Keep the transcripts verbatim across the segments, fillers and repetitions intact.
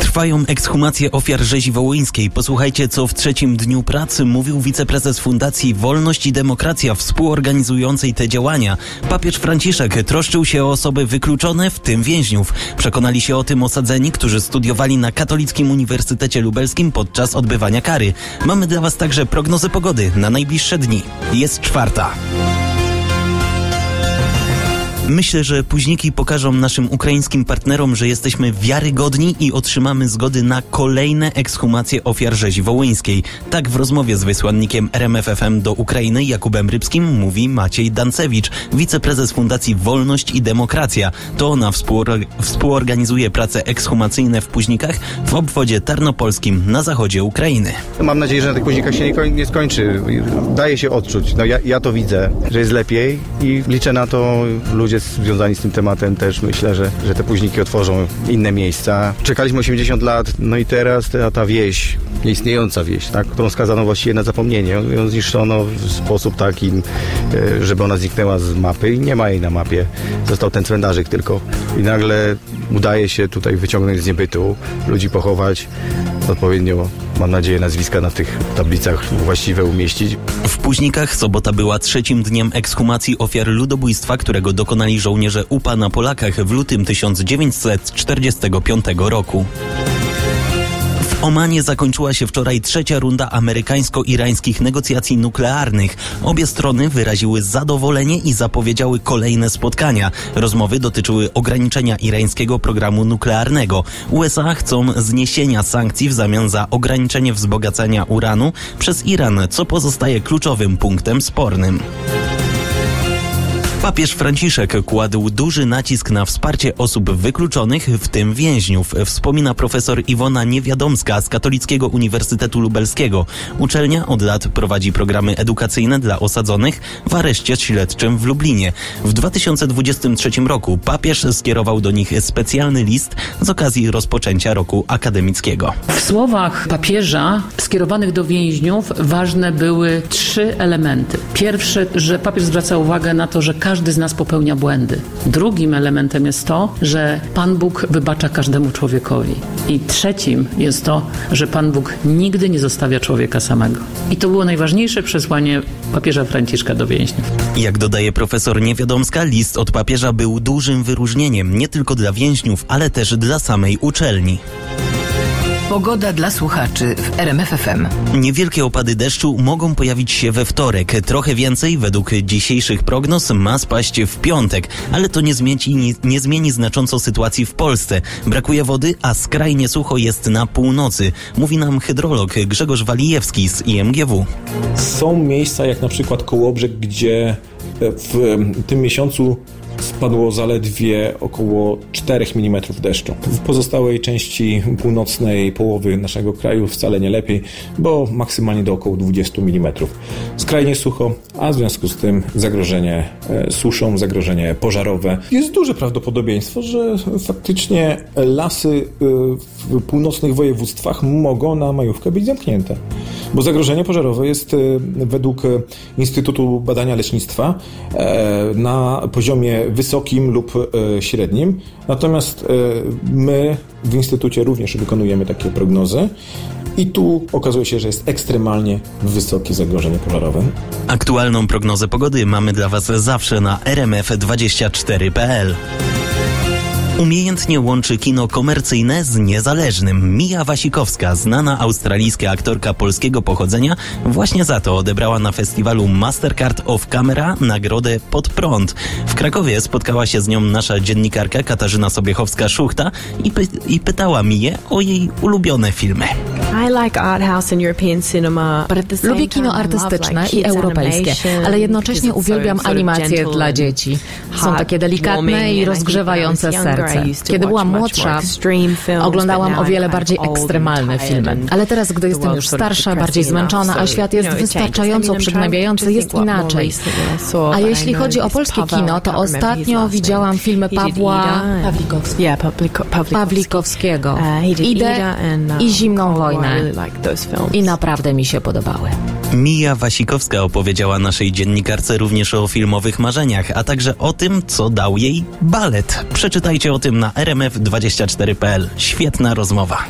Trwają ekshumacje ofiar rzezi wołyńskiej. Posłuchajcie, co w trzecim dniu pracy mówił wiceprezes Fundacji Wolność i Demokracja współorganizującej te działania. Papież Franciszek troszczył się o osoby wykluczone, w tym więźniów. Przekonali się o tym osadzeni, którzy studiowali na Katolickim Uniwersytecie Lubelskim podczas odbywania kary. Mamy dla Was także prognozy pogody na najbliższe dni. Jest czwarta. Myślę, że późniki pokażą naszym ukraińskim partnerom, że jesteśmy wiarygodni i otrzymamy zgody na kolejne ekshumacje ofiar rzezi wołyńskiej. Tak w rozmowie z wysłannikiem R M F F M do Ukrainy Jakubem Rybskim mówi Maciej Dancewicz, wiceprezes Fundacji Wolność i Demokracja. To ona współor- współorganizuje prace ekshumacyjne w Późnikach w obwodzie tarnopolskim na zachodzie Ukrainy. Mam nadzieję, że na tych Późnikach się nie, koń- nie skończy. Daje się odczuć. No ja, ja to widzę, że jest lepiej i liczę na to, ludzie związani z tym tematem też myślę, że, że te Późniki otworzą inne miejsca. Czekaliśmy osiemdziesiąt lat, no i teraz ta, ta wieś, nieistniejąca wieś, tak, którą skazano właściwie na zapomnienie. Ją zniszczono w sposób taki, żeby ona zniknęła z mapy i nie ma jej na mapie. Został ten cmentarzyk tylko. I nagle udaje się tutaj wyciągnąć z niebytu, ludzi pochować, odpowiednio, mam nadzieję, nazwiska na tych tablicach właściwe umieścić. W Późnikach sobota była trzecim dniem ekshumacji ofiar ludobójstwa, którego dokonali żołnierze U P A na Polakach w lutym tysiąc dziewięćset czterdziestego piątego roku. W Omanie zakończyła się wczoraj trzecia runda amerykańsko-irańskich negocjacji nuklearnych. Obie strony wyraziły zadowolenie i zapowiedziały kolejne spotkania. Rozmowy dotyczyły ograniczenia irańskiego programu nuklearnego. U S A chcą zniesienia sankcji w zamian za ograniczenie wzbogacania uranu przez Iran, co pozostaje kluczowym punktem spornym. Papież Franciszek kładł duży nacisk na wsparcie osób wykluczonych, w tym więźniów, wspomina profesor Iwona Niewiadomska z Katolickiego Uniwersytetu Lubelskiego. Uczelnia od lat prowadzi programy edukacyjne dla osadzonych w areszcie śledczym w Lublinie. W dwa tysiące dwudziestym trzecim roku papież skierował do nich specjalny list z okazji rozpoczęcia roku akademickiego. W słowach papieża skierowanych do więźniów ważne były trzy elementy. Pierwsze, że papież zwraca uwagę na to, że każdy z nas popełnia błędy. Drugim elementem jest to, że Pan Bóg wybacza każdemu człowiekowi. I trzecim jest to, że Pan Bóg nigdy nie zostawia człowieka samego. I to było najważniejsze przesłanie papieża Franciszka do więźniów. Jak dodaje profesor Niewiadomska, list od papieża był dużym wyróżnieniem nie tylko dla więźniów, ale też dla samej uczelni. Pogoda dla słuchaczy w R M F F M. Niewielkie opady deszczu mogą pojawić się we wtorek. Trochę więcej według dzisiejszych prognoz ma spaść w piątek, ale to nie zmieni, nie zmieni znacząco sytuacji w Polsce. Brakuje wody, a skrajnie sucho jest na północy. Mówi nam hydrolog Grzegorz Walijewski z I M G W. Są miejsca jak na przykład Kołobrzeg, gdzie w tym miesiącu spadło zaledwie około czterech milimetrów deszczu. W pozostałej części północnej połowy naszego kraju wcale nie lepiej, bo maksymalnie do około dwudziestu milimetrów. Skrajnie sucho, a w związku z tym zagrożenie suszą, zagrożenie pożarowe. Jest duże prawdopodobieństwo, że faktycznie lasy w północnych województwach mogą na majówkę być zamknięte, bo zagrożenie pożarowe jest według Instytutu Badania Leśnictwa na poziomie wysokim lub e, średnim. Natomiast e, my w Instytucie również wykonujemy takie prognozy i tu okazuje się, że jest ekstremalnie wysokie zagrożenie pożarowe. Aktualną prognozę pogody mamy dla Was zawsze na r m f dwadzieścia cztery kropka p l. Umiejętnie łączy kino komercyjne z niezależnym. Mia Wasikowska, znana australijska aktorka polskiego pochodzenia, właśnie za to odebrała na festiwalu Mastercard of Camera nagrodę Pod prąd. W Krakowie spotkała się z nią nasza dziennikarka Katarzyna Sobiechowska-Szuchta i, py- i pytała Mię o jej ulubione filmy. Lubię kino artystyczne i europejskie, ale jednocześnie uwielbiam animacje dla dzieci. Są takie delikatne i rozgrzewające serce. Kiedy byłam młodsza, oglądałam o wiele bardziej ekstremalne filmy. Ale teraz, gdy jestem już starsza, bardziej zmęczona, a świat jest wystarczająco przygnębiający, jest inaczej. A jeśli chodzi o polskie kino, to ostatnio widziałam filmy Pawła Pawlikowskiego, Idę i Zimną wojnę. I naprawdę mi się podobały. Mija Wasikowska opowiedziała naszej dziennikarce również o filmowych marzeniach, a także o tym, co dał jej balet. Przeczytajcie o tym na r m f dwadzieścia cztery kropka p l. Świetna rozmowa.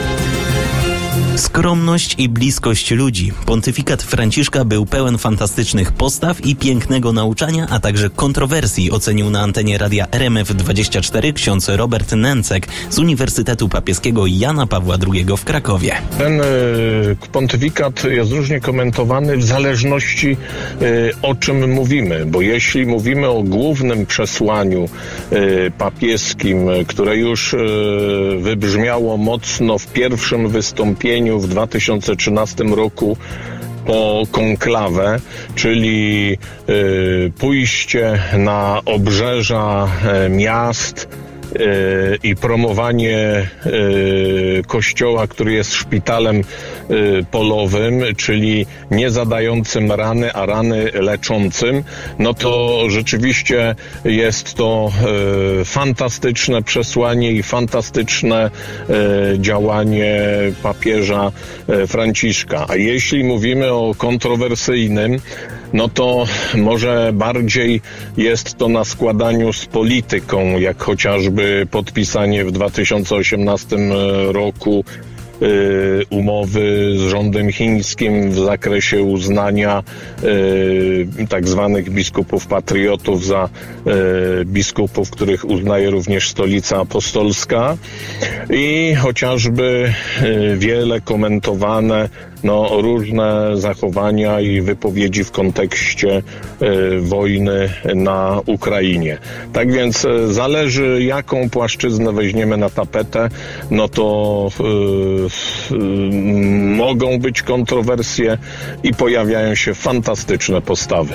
Skromność i bliskość ludzi. Pontyfikat Franciszka był pełen fantastycznych postaw i pięknego nauczania, a także kontrowersji, ocenił na antenie radia R M F dwadzieścia cztery ksiądz Robert Nęcek z Uniwersytetu Papieskiego Jana Pawła drugiego w Krakowie. Ten y, pontyfikat jest różnie komentowany w zależności y, o czym mówimy, bo jeśli mówimy o głównym przesłaniu y, papieskim, które już y, wybrzmiało mocno w pierwszym wystąpieniu w dwa tysiące trzynastym roku po konklawę, czyli y, pójście na obrzeża y, miast y, i promowanie y, kościoła, który jest szpitalem y, polowym, czyli nie zadającym rany, a rany leczącym, no to rzeczywiście jest to y, fantastyczne przesłanie i fantastyczne y, działanie papieża y, Franciszka. A jeśli mówimy o kontrowersyjnym, no to może bardziej jest to na składaniu z polityką, jak chociażby podpisanie w dwa tysiące osiemnastym roku y, umowy z rządem chińskim w zakresie uznania y, tak zwanych biskupów patriotów za y, biskupów, których uznaje również Stolica Apostolska, i chociażby y, wiele komentowane no, różne zachowania i wypowiedzi w kontekście y, wojny na Ukrainie. Tak więc y, zależy, jaką płaszczyznę weźmiemy na tapetę, no to y, y, mogą być kontrowersje i pojawiają się fantastyczne postawy.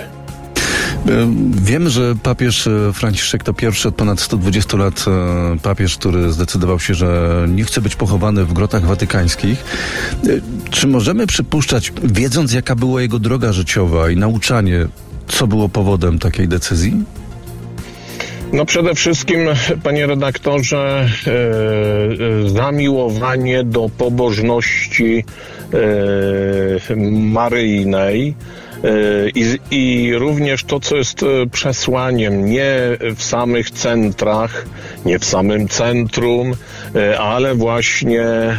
Wiemy, że papież Franciszek to pierwszy od ponad stu dwudziestu lat papież, który zdecydował się, że nie chce być pochowany w grotach watykańskich. Czy możemy przypuszczać, wiedząc jaka była jego droga życiowa i nauczanie, co było powodem takiej decyzji? No przede wszystkim, panie redaktorze, e, zamiłowanie do pobożności e, maryjnej. I, I również to, co jest przesłaniem, nie w samych centrach, nie w samym centrum, ale właśnie e,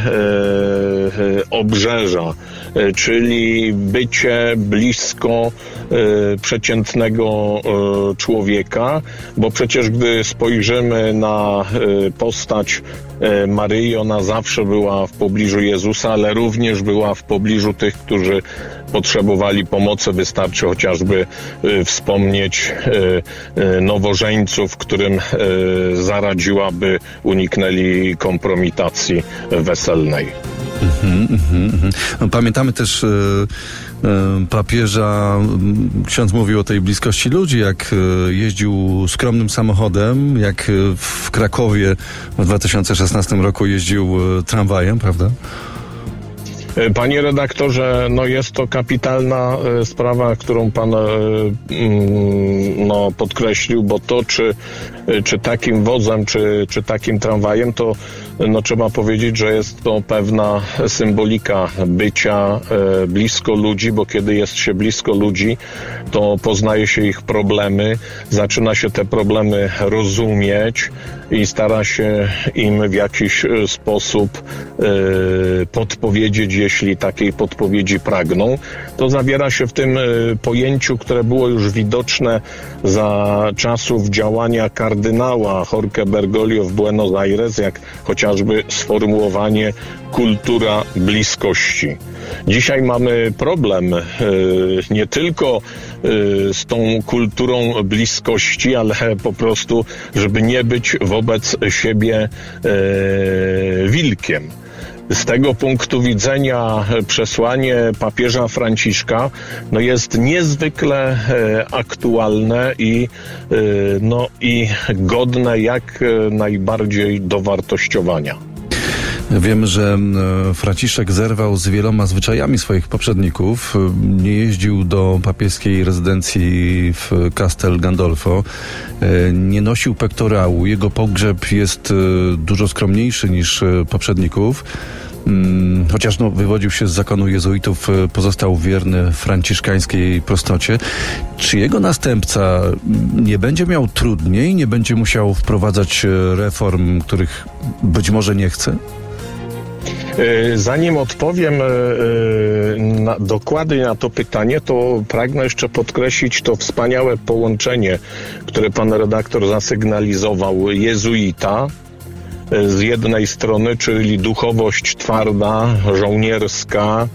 obrzeża, czyli bycie blisko e, przeciętnego e, człowieka, bo przecież gdy spojrzymy na e, postać e, Maryi, ona zawsze była w pobliżu Jezusa, ale również była w pobliżu tych, którzy potrzebowali pomocy. Wystarczy chociażby y, wspomnieć y, y, nowożeńców, którym y, zaradziła, by uniknęli kompromitacji weselnej. Mm-hmm, mm-hmm. Pamiętamy też y, y, papieża, ksiądz mówił o tej bliskości ludzi, jak y, jeździł skromnym samochodem, jak y, w Krakowie w dwa tysiące szesnastym roku jeździł y, tramwajem, prawda? Panie redaktorze, no jest to kapitalna e, sprawa, którą pan e, mm, no, podkreślił, bo to czy, czy takim wozem, czy, czy takim tramwajem, to no, trzeba powiedzieć, że jest to pewna symbolika bycia e, blisko ludzi, bo kiedy jest się blisko ludzi, to poznaje się ich problemy, zaczyna się te problemy rozumieć i stara się im w jakiś sposób e, podpowiedzieć, jeśli takiej podpowiedzi pragną. To zawiera się w tym pojęciu, które było już widoczne za czasów działania kardynała Jorge Bergoglio w Buenos Aires, jak chociażby sformułowanie kultura bliskości. Dzisiaj mamy problem e, nie tylko e, z tą kulturą bliskości, ale po prostu, żeby nie być wobec siebie e, wilkiem. Z tego punktu widzenia przesłanie papieża Franciszka no jest niezwykle e, aktualne i, e, no, i godne jak najbardziej dowartościowania. Wiemy, że Franciszek zerwał z wieloma zwyczajami swoich poprzedników. Nie jeździł do papieskiej rezydencji w Castel Gandolfo. Nie nosił pektorału. Jego pogrzeb jest dużo skromniejszy niż poprzedników. Chociaż no, wywodził się z zakonu jezuitów, pozostał wierny franciszkańskiej prostocie. Czy jego następca nie będzie miał trudniej, nie będzie musiał wprowadzać reform, których być może nie chce? Zanim odpowiem na, dokładnie na to pytanie, to pragnę jeszcze podkreślić to wspaniałe połączenie, które pan redaktor zasygnalizował, jezuita z jednej strony, czyli duchowość twarda, żołnierska,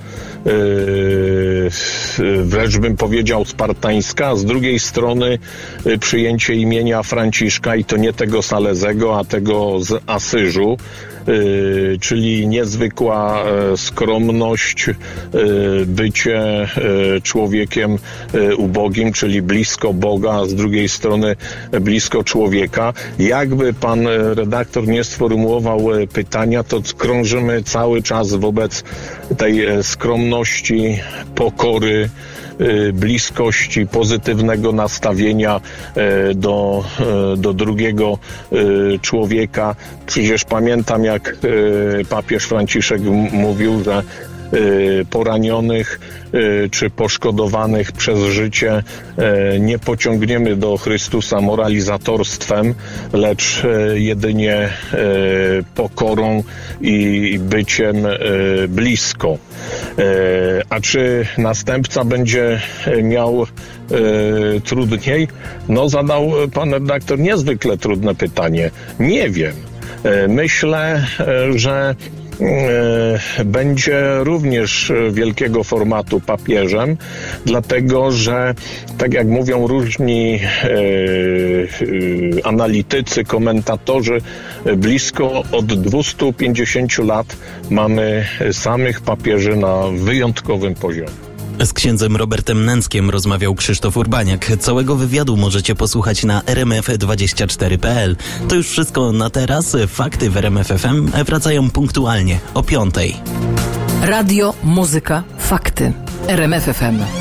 wręcz bym powiedział spartańska, a z drugiej strony przyjęcie imienia Franciszka i to nie tego Salezego, a tego z Asyżu, czyli niezwykła skromność, bycie człowiekiem ubogim, czyli blisko Boga, a z drugiej strony blisko człowieka. Jakby pan redaktor nie sformułował pytania, to krążymy cały czas wobec tej skromności, pokory, bliskości, pozytywnego nastawienia do, do drugiego człowieka. Przecież pamiętam, jak papież Franciszek mówił, że poranionych czy poszkodowanych przez życie nie pociągniemy do Chrystusa moralizatorstwem, lecz jedynie pokorą i byciem blisko. A czy następca będzie miał trudniej? No, zadał pan redaktor niezwykle trudne pytanie. Nie wiem. Myślę, że będzie również wielkiego formatu papieżem, dlatego że, tak jak mówią różni e, e, analitycy, komentatorzy, blisko od dwieście pięćdziesiąt lat mamy samych papieży na wyjątkowym poziomie. Z księdzem Robertem Nęckiem rozmawiał Krzysztof Urbaniak. Całego wywiadu możecie posłuchać na r m f dwadzieścia cztery kropka p l. To już wszystko na teraz. Fakty w R M F F M wracają punktualnie o piątej. Radio, muzyka, fakty. R M F F M.